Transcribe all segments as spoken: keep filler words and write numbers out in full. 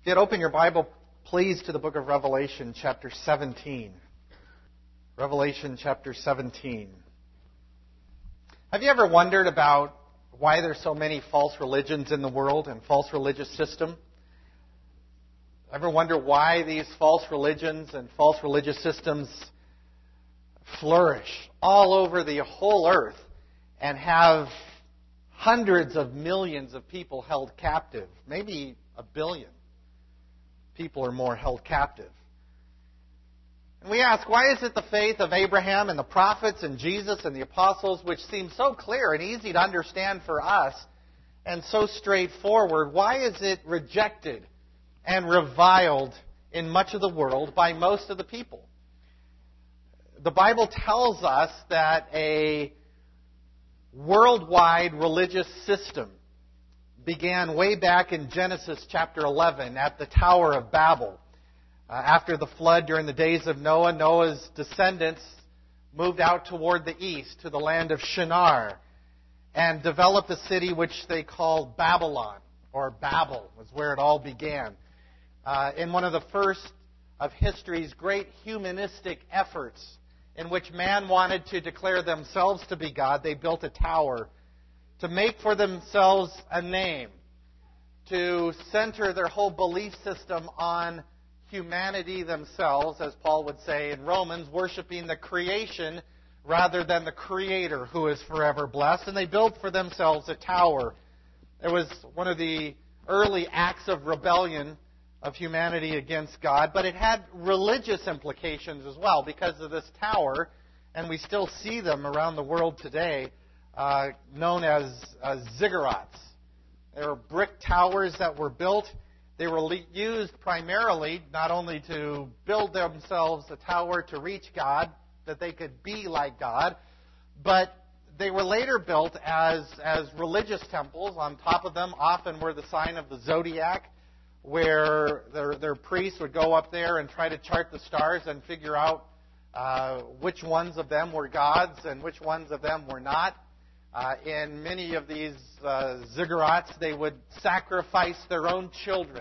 If you'd open your Bible, please, to the book of Revelation, chapter seventeen. Revelation, chapter seventeen. Have you ever wondered about why there's so many false religions in the world and false religious system? Ever wonder why these false religions and false religious systems flourish all over the whole earth and have hundreds of millions of people held captive, maybe a billion people or more held captive? And we ask, why is it the faith of Abraham and the prophets and Jesus and the apostles, which seems so clear and easy to understand for us and so straightforward, why is it rejected and reviled in much of the world by most of the people? The Bible tells us that a worldwide religious system began way back in Genesis chapter eleven at the Tower of Babel. Uh, after the flood during the days of Noah, Noah's descendants moved out toward the east to the land of Shinar and developed a city which they called Babylon, or Babel was where it all began. Uh, in one of the first of history's great humanistic efforts in which man wanted to declare themselves to be God, they built a tower to make for themselves a name, to center their whole belief system on humanity themselves, as Paul would say in Romans, worshiping the creation rather than the Creator who is forever blessed. And they built for themselves a tower. It was one of the early acts of rebellion of humanity against God, but it had religious implications as well because of this tower, and we still see them around the world today, uh, known as uh, ziggurats. They were brick towers that were built. They were le- used primarily not only to build themselves a tower to reach God, that they could be like God, but they were later built as, as religious temples. On top of them often were the sign of the zodiac, where their, their priests would go up there and try to chart the stars and figure out uh, which ones of them were gods and which ones of them were not. Uh, in many of these uh, ziggurats, they would sacrifice their own children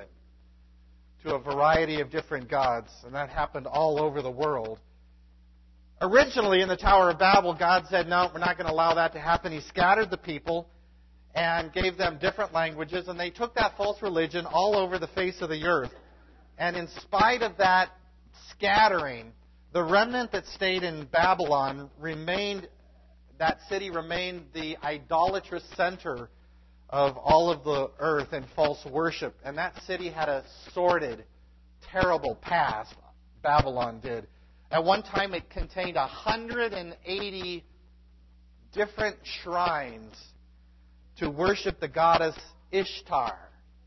to a variety of different gods, and that happened all over the world. Originally, in the Tower of Babel, God said, no, we're not going to allow that to happen. He scattered the people and gave them different languages, and they took that false religion all over the face of the earth. And in spite of that scattering, the remnant that stayed in Babylon remained, that city remained the idolatrous center of all of the earth and false worship. And that city had a sordid, terrible past, Babylon did. At one time, it contained one hundred eighty different shrines to worship the goddess Ishtar.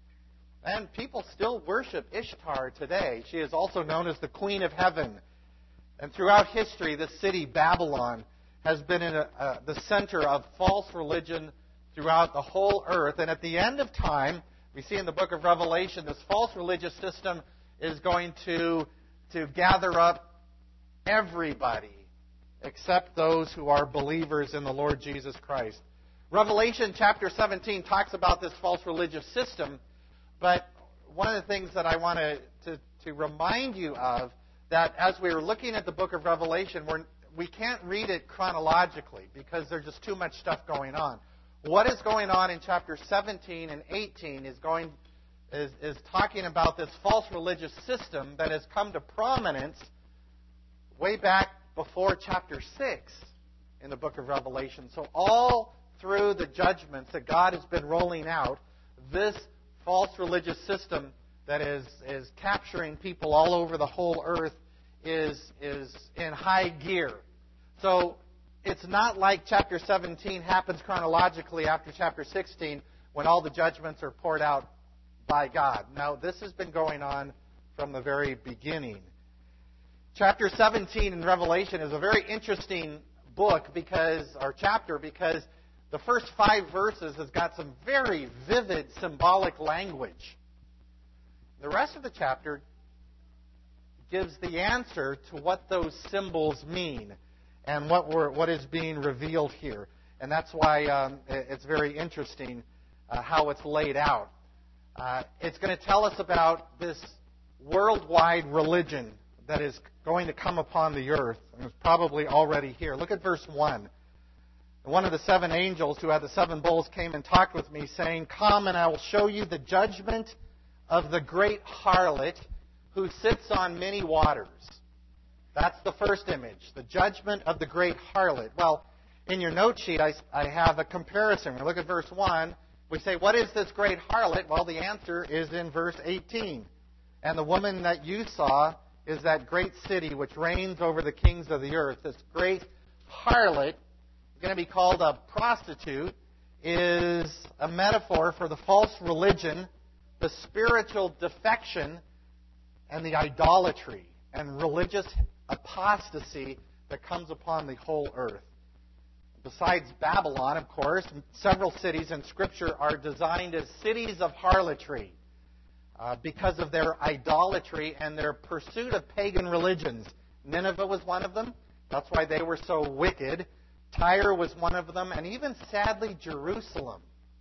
And people still worship Ishtar today. She is also known as the Queen of Heaven. And throughout history, this city, Babylon, has been in a, uh, the center of false religion throughout the whole earth. And at the end of time, we see in the book of Revelation, this false religious system is going to, to gather up everybody except those who are believers in the Lord Jesus Christ. Revelation chapter seventeen talks about this false religious system, but one of the things that I want to, to, to remind you of, that as we are looking at the book of Revelation, we're, we can't read it chronologically because there's just too much stuff going on. What is going on in chapter seventeen and eighteen is going is, is talking about this false religious system that has come to prominence way back before chapter six in the book of Revelation. So all through the judgments that God has been rolling out, this false religious system that is, is capturing people all over the whole earth is, is in high gear. So it's not like chapter seventeen happens chronologically after chapter sixteen when all the judgments are poured out by God. Now, this has been going on from the very beginning. Chapter seventeen in Revelation is a very interesting book because, or chapter, because the first five verses has got some very vivid symbolic language. The rest of the chapter gives the answer to what those symbols mean and what we're, what is being revealed here. And that's why um, it's very interesting uh, how it's laid out. Uh, it's going to tell us about this worldwide religion that is going to come upon the earth, and is probably already here. Look at verse one. One of the seven angels who had the seven bowls came and talked with me, saying, "Come, and I will show you the judgment of the great harlot who sits on many waters." That's the first image, the judgment of the great harlot. Well, in your note sheet, I, I have a comparison. We look at verse one. We say, what is this great harlot? Well, the answer is in verse eighteen. And the woman that you saw is that great city which reigns over the kings of the earth. This great harlot, going to be called a prostitute, is a metaphor for the false religion, the spiritual defection, and the idolatry and religious apostasy that comes upon the whole earth. Besides Babylon, of course, several cities in Scripture are designed as cities of harlotry uh, because of their idolatry and their pursuit of pagan religions. Nineveh was one of them. That's why they were so wicked. Tyre was one of them. And even, sadly, Jerusalem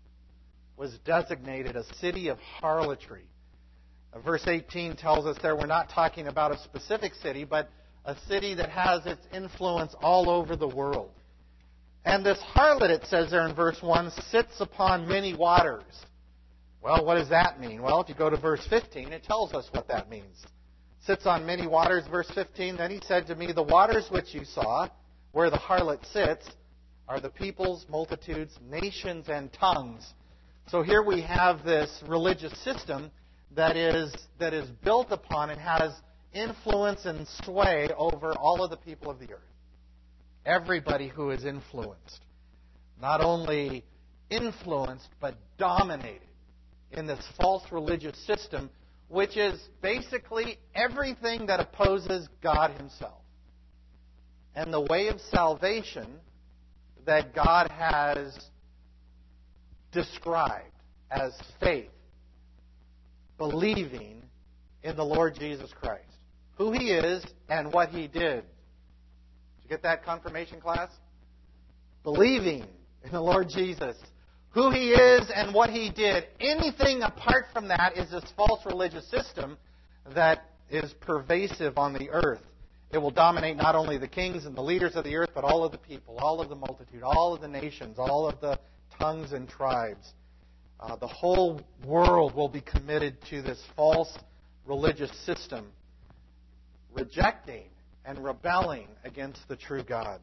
was designated a city of harlotry. Uh, verse eighteen tells us there we're not talking about a specific city, but a city that has its influence all over the world. And this harlot, it says there in verse one, sits upon many waters. Well, what does that mean? Well, if you go to verse fifteen, it tells us what that means. Sits on many waters, verse fifteen, then he said to me, the waters which you saw, where the harlot sits, are the peoples, multitudes, nations, and tongues. So here we have this religious system that is, that is built upon and has influence and sway over all of the people of the earth. Everybody who is influenced. Not only influenced, but dominated in this false religious system, which is basically everything that opposes God Himself. And the way of salvation that God has described as faith, believing in the Lord Jesus Christ. Who He is and what He did. Did you get that confirmation class? Believing in the Lord Jesus. Who He is and what He did. Anything apart from that is this false religious system that is pervasive on the earth. It will dominate not only the kings and the leaders of the earth, but all of the people, all of the multitude, all of the nations, all of the tongues and tribes. Uh, the whole world will be committed to this false religious system, rejecting and rebelling against the true God.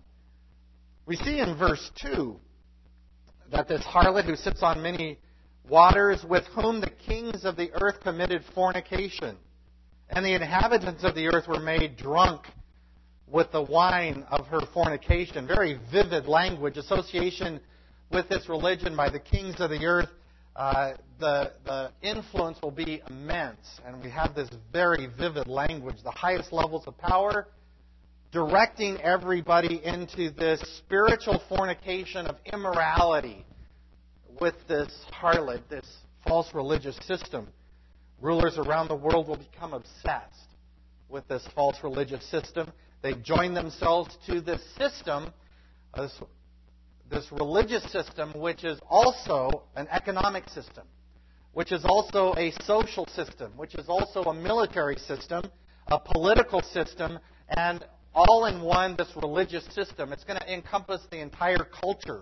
We see in verse two that this harlot who sits on many waters, with whom the kings of the earth committed fornication, and the inhabitants of the earth were made drunk with the wine of her fornication. Very vivid language, association with this religion by the kings of the earth. Uh, the, the influence will be immense. And we have this very vivid language, the highest levels of power, directing everybody into this spiritual fornication of immorality with this harlot, this false religious system. Rulers around the world will become obsessed with this false religious system. They join themselves to this system, this, this religious system, which is also an economic system, which is also a social system, which is also a military system, a political system, and all in one, this religious system. It's going to encompass the entire culture,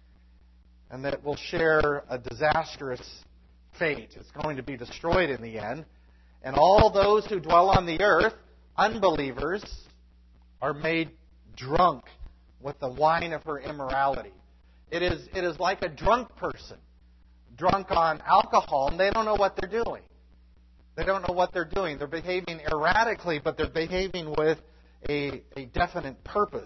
and that it will share a disastrous fate. It's going to be destroyed in the end. And all those who dwell on the earth, unbelievers, are made drunk with the wine of her immorality. It is, it is like a drunk person, drunk on alcohol, and they don't know what they're doing. They don't know what they're doing. They're behaving erratically, but they're behaving with a, a definite purpose.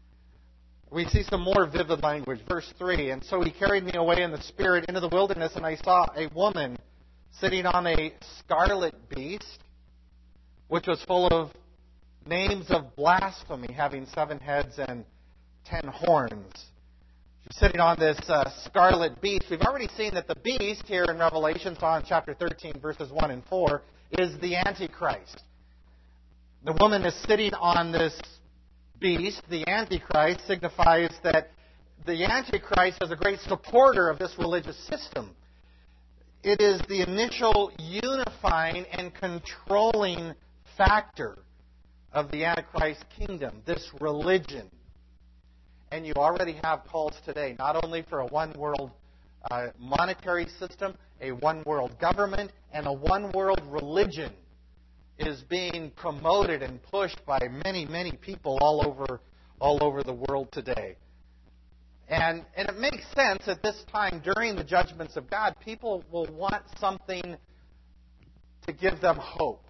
We see some more vivid language. Verse three, and so He carried me away in the Spirit into the wilderness, and I saw a woman sitting on a scarlet beast, which was full of names of blasphemy, having seven heads and ten horns. She's sitting on this uh, scarlet beast. We've already seen that the beast here in Revelation, Psalm chapter thirteen, verses one and four, is the Antichrist. The woman is sitting on this beast. The Antichrist signifies that the Antichrist is a great supporter of this religious system. it is the initial unifying and controlling factor of the Antichrist kingdom, this religion. And you already have calls today, not only for a one-world uh, monetary system, a one-world government, and a one-world religion is being promoted and pushed by many, many people all over, all over the world today. And, and it makes sense at this time, during the judgments of God, people will want something to give them hope.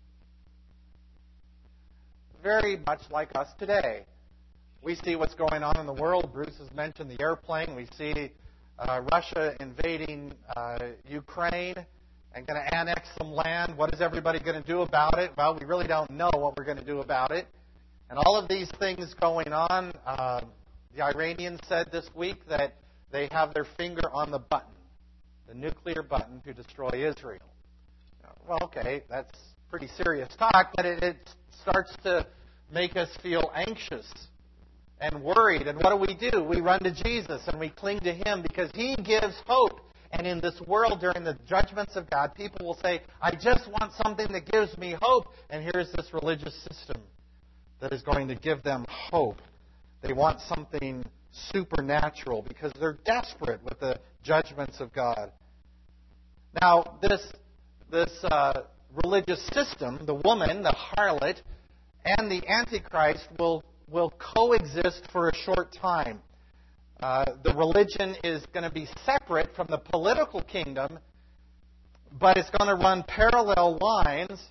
Very much like us today. We see what's going on in the world. Bruce has mentioned the airplane. We see uh, Russia invading uh, Ukraine and going to annex some land. What is everybody going to do about it? Well, we really don't know what we're going to do about it. And all of these things going on, uh, the Iranians said this week that they have their finger on the button, the nuclear button to destroy Israel. Well, okay, that's pretty serious talk, but it, it starts to make us feel anxious and worried. And what do we do? We run to Jesus and we cling to Him because He gives hope. And in this world, during the judgments of God, people will say, I just want something that gives me hope. And here's this religious system that is going to give them hope. They want something supernatural because they're desperate with the judgments of God. Now, this, this uh, religious system, the woman, the harlot, and the Antichrist will, will coexist for a short time. Uh, the religion is going to be separate from the political kingdom, but it's going to run parallel lines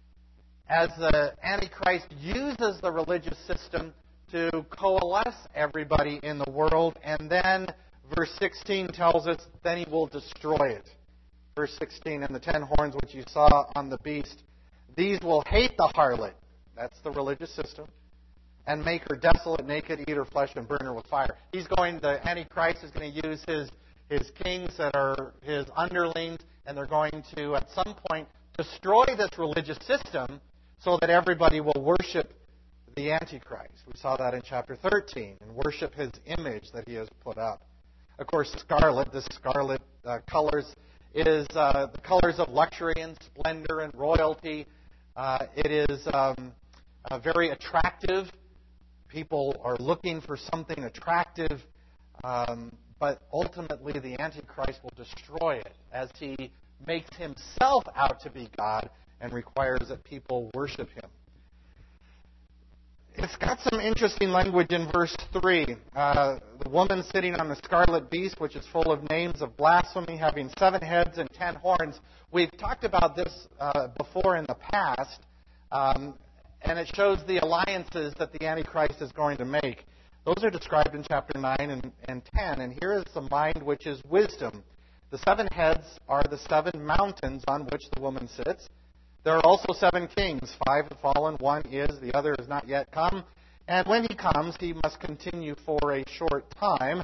as the Antichrist uses the religious system to coalesce everybody in the world. And then verse sixteen tells us, then he will destroy it. Verse sixteen, and the ten horns which you saw on the beast, these will hate the harlot, that's the religious system, and make her desolate, naked, eat her flesh, and burn her with fire. He's going, the Antichrist is going to use his, his kings that are his underlings, and they're going to, at some point, destroy this religious system so that everybody will worship the Antichrist. We saw that in chapter thirteen, and worship his image that he has put up. Of course, scarlet, this scarlet uh, colors, is uh, the colors of luxury and splendor and royalty. Uh, it is um, uh, very attractive. People are looking for something attractive, um, but ultimately the Antichrist will destroy it as he makes himself out to be God and requires that people worship him. It's got some interesting language in verse three. Uh, the woman sitting on the scarlet beast, which is full of names of blasphemy, having seven heads and ten horns. We've talked about this uh, before in the past, um, and it shows the alliances that the Antichrist is going to make. Those are described in chapter nine and, and ten, and here is the mind which is wisdom. The seven heads are the seven mountains on which the woman sits. There are also seven kings. Five have fallen, one is, the other has not yet come. And when he comes, he must continue for a short time.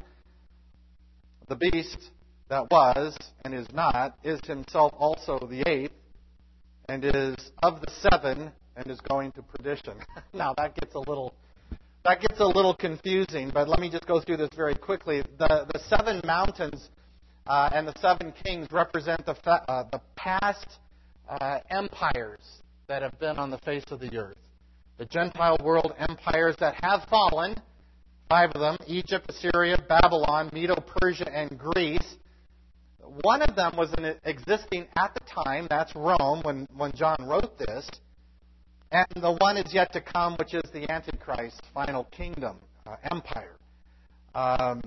The beast that was and is not is himself also the eighth, and is of the seven, and is going to perdition. Now that gets a little that gets a little confusing, but let me just go through this very quickly. The the seven mountains uh, and the seven kings represent the fa- uh, the past Uh, empires that have been on the face of the earth. The Gentile world empires that have fallen, five of them, Egypt, Assyria, Babylon, Medo-Persia, and Greece. One of them was in, existing at the time, that's Rome, when, when John wrote this. And the one is yet to come, which is the Antichrist, final kingdom, uh, empire. Um,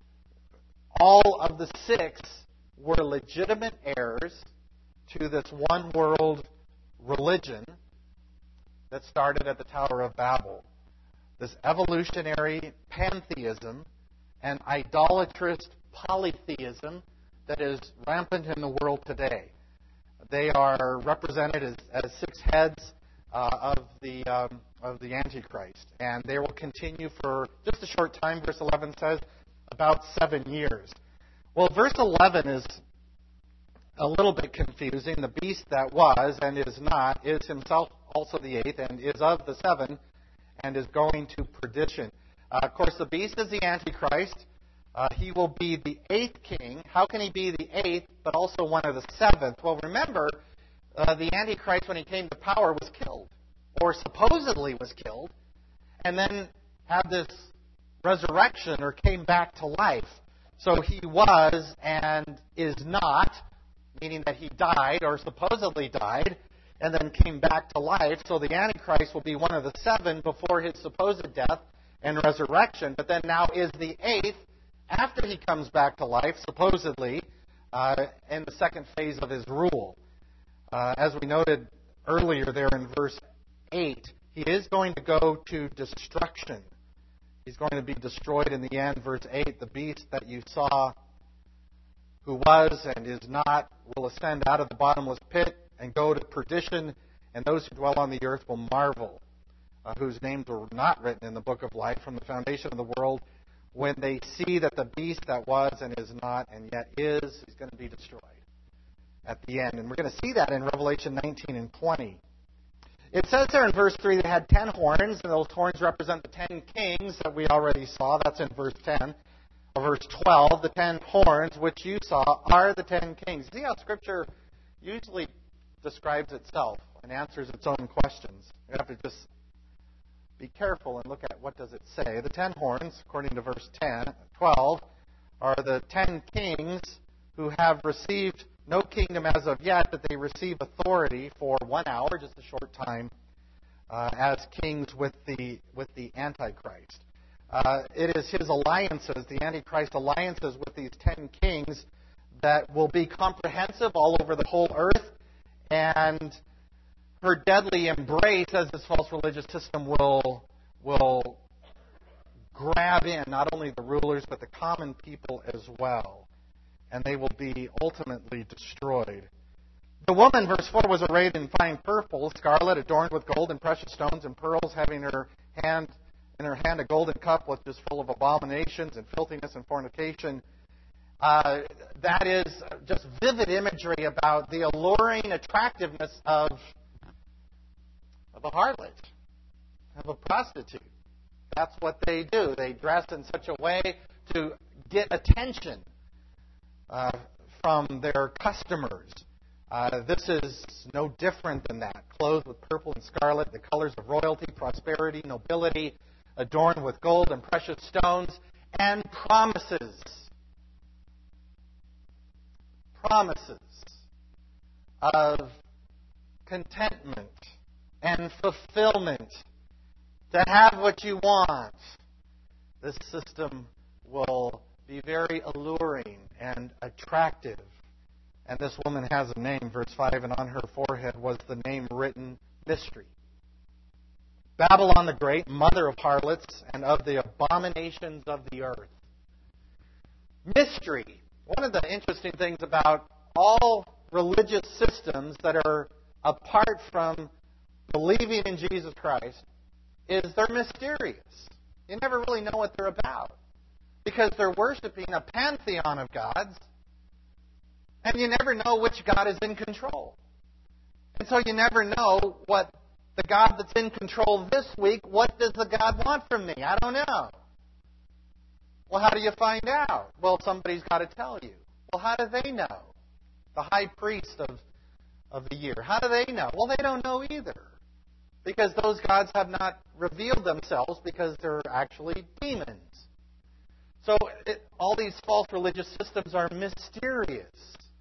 all of the six were legitimate heirs to this one world religion that started at the Tower of Babel. This evolutionary pantheism and idolatrous polytheism that is rampant in the world today. They are represented as, as six heads uh, of the um, of the Antichrist, and they will continue for just a short time. Verse eleven says about seven years. Well, verse eleven is a little bit confusing. The beast that was and is not is himself also the eighth, and is of the seven, and is going to perdition. Uh, of course, the beast is the Antichrist. Uh, he will be the eighth king. How can he be the eighth, but also one of the seventh? Well, remember, uh, the Antichrist, when he came to power, was killed, or supposedly was killed, and then had this resurrection, or came back to life. So he was and is not, meaning that he died, or supposedly died, and then came back to life. So the Antichrist will be one of the seven before his supposed death and resurrection, but then now is the eighth after he comes back to life, supposedly, uh, in the second phase of his rule. Uh, as we noted earlier there in verse eight, he is going to go to destruction. He's going to be destroyed in the end. Verse eight, the beast that you saw, who was and is not, will ascend out of the bottomless pit and go to perdition, and those who dwell on the earth will marvel, uh, whose names were not written in the book of life from the foundation of the world, when they see that the beast that was and is not and yet is, is going to be destroyed at the end. And we're going to see that in Revelation nineteen and twenty. It says there in verse three, they had ten horns, and those horns represent the ten kings that we already saw. That's in verse ten. Or verse twelve, the ten horns, which you saw, are the ten kings. See how Scripture usually describes itself and answers its own questions. You have to just be careful and look at what does it say. The ten horns, according to verse ten, twelve, are the ten kings who have received no kingdom as of yet, but they receive authority for one hour, just a short time, uh, as kings with the with the Antichrist. Uh, it is his alliances, the Antichrist alliances with these ten kings, that will be comprehensive all over the whole earth, and her deadly embrace as this false religious system will will grab in not only the rulers but the common people as well, and they will be ultimately destroyed. The woman, verse four, was arrayed in fine purple, scarlet, adorned with gold and precious stones and pearls, having her hand in her hand a golden cup which is full of abominations and filthiness and fornication. Uh, that is just vivid imagery about the alluring attractiveness of, of a harlot, of a prostitute. That's what they do. They dress in such a way to get attention uh, from their customers. Uh, this is no different than that. Clothed with purple and scarlet, the colors of royalty, prosperity, nobility, adorned with gold and precious stones, and promises. Promises of contentment and fulfillment, to have what you want. This system will be very alluring and attractive. And this woman has a name, verse five, and on her forehead was the name written, Mystery. Babylon the Great, mother of harlots and of the abominations of the earth. Mystery. One of the interesting things about all religious systems that are apart from believing in Jesus Christ is they're mysterious. You never really know what they're about, because they're worshiping a pantheon of gods, and you never know which God is in control. And so you never know what the God that's in control this week, what does the God want from me? I don't know. Well, how do you find out? Well, somebody's got to tell you. Well, how do they know? The high priest of, of the year. How do they know? Well, they don't know either, because those gods have not revealed themselves, because they're actually demons. So it, all these false religious systems are mysterious.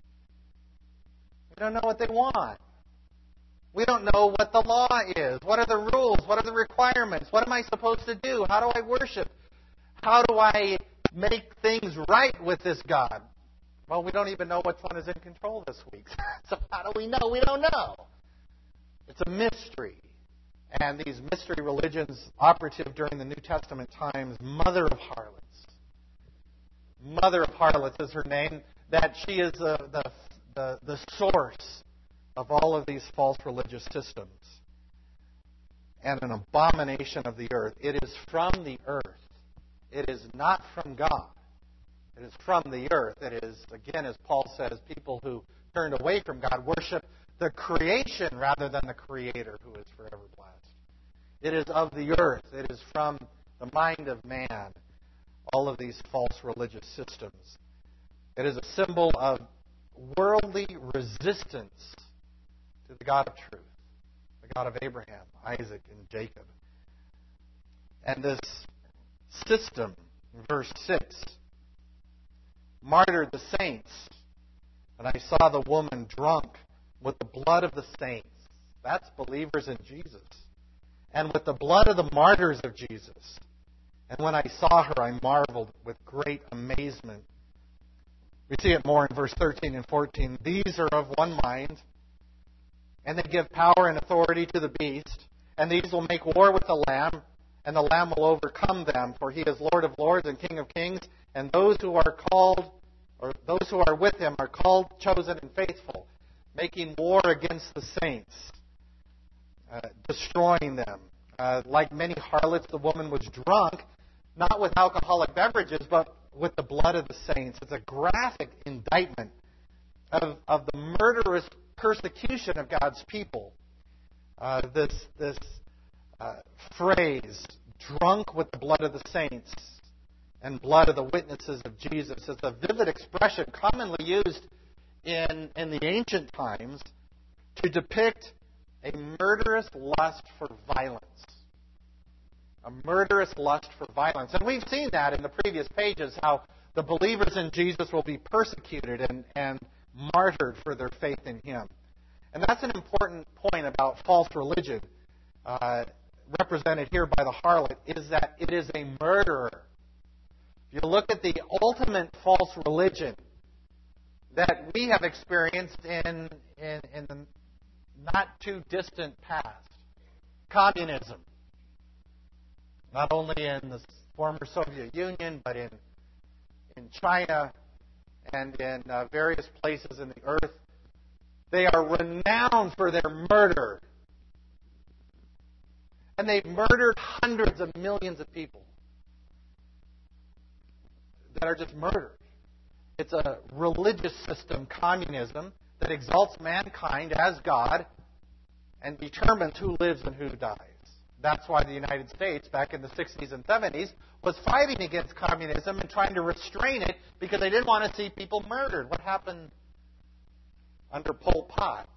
We don't know what they want. We don't know what the law is. What are the rules? What are the requirements? What am I supposed to do? How do I worship? How do I make things right with this God? Well, we don't even know which one is in control this week. So how do we know? We don't know. It's a mystery. And these mystery religions operative during the New Testament times, mother of harlots. Mother of harlots is her name. That she is the, the, the, the source of all of these false religious systems, and an abomination of the earth. It is from the earth. It is not from God. It is from the earth. It is, again, as Paul says, people who turned away from God worship the creation rather than the Creator, who is forever blessed. It is of the earth. It is from the mind of man. all of these false religious systems. It is a symbol of worldly resistance to the God of truth, the God of Abraham, Isaac, and Jacob. And this system, verse six, martyred the saints, and I saw the woman drunk with the blood of the saints. That's believers in Jesus. And with the blood of the martyrs of Jesus. And when I saw her, I marveled with great amazement. We see it more in verse thirteen and fourteen. These are of one mind, and they give power and authority to the beast, and these will make war with the Lamb, and the Lamb will overcome them, for he is Lord of lords and King of kings, and those who are called, or those who are with him are called, chosen, and faithful, making war against the saints, uh, destroying them. Uh, like many harlots, the woman was drunk, not with alcoholic beverages, but with the blood of the saints. It's a graphic indictment of, of the murderous persecution of God's people. Uh, this this uh, phrase, drunk with the blood of the saints and blood of the witnesses of Jesus, is a vivid expression commonly used in, in the ancient times to depict a murderous lust for violence. A murderous lust for violence. And we've seen that in the previous pages, how the believers in Jesus will be persecuted and, and martyred for their faith in Him. And that's an important point about false religion, uh, represented here by the harlot, is that it is a murderer. If you look at the ultimate false religion that we have experienced in, in, in the not too distant past, communism. Not only in the former Soviet Union, but in in China and in uh, various places in the earth. They are renowned for their murder. And they've murdered hundreds of millions of people that are just murdered. It's a religious system, communism, that exalts mankind as God and determines who lives and who dies. That's why the United States, back in the sixties and seventies, was fighting against communism and trying to restrain it because they didn't want to see people murdered. What happened under Pol Pot?